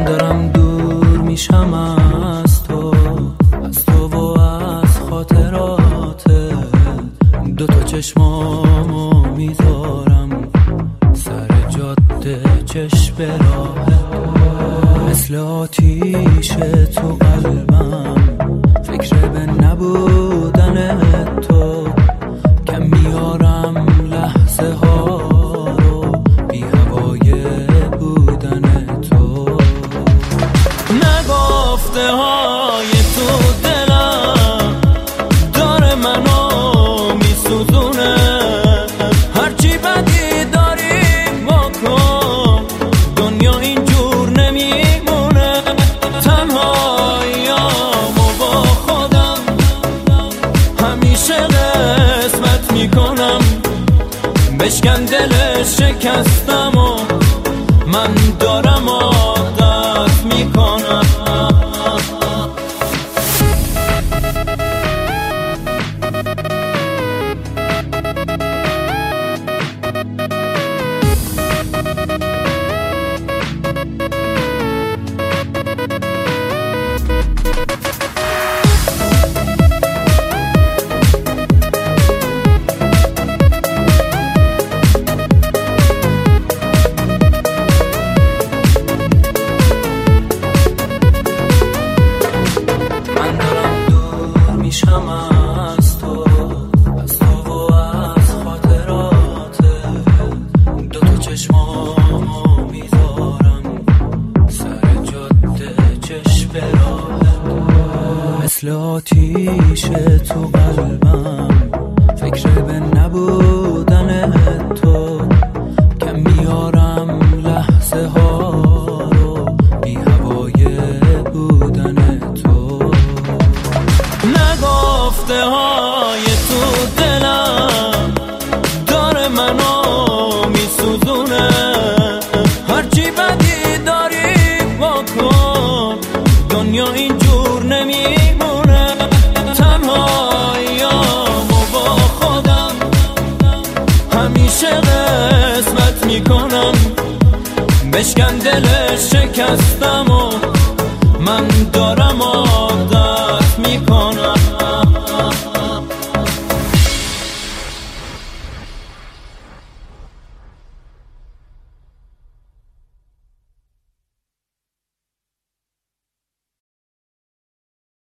من دارم دور میشم از تو و از خاطراتت. دوتا چشمامو میذارم سر جاده چشم راهت، مثل آتیش تو قلبم فکر به نبودن تو، که میارم لحظه ها رو بی هوای بودن تو. نگفته های تو دلم داره منو میسوزونه، هرچی بدی داری بکن دنیا اینجور نمیمونه. تنهاییامو با خودم همیشه قسمت میکنم، بشکن دلش شکستم و من دارم عادت میکنم. از تو و از خاطراتت. دوتا چشمامو میذارم سر جاده چشم راهت، مثل آتیش تو قلبم فکر به نبودن تو، که میارم لحظه ها رو بی هوای بودن تو. نگفته های تو دلم داره منو میسوزونه، هرچی بدی داری بکن دنیا اینجور نمیمونه. تنهاییامو با خودم همیشه قسمت میکنم، بشکن دلش شکستم و من دارم عادت میکنم.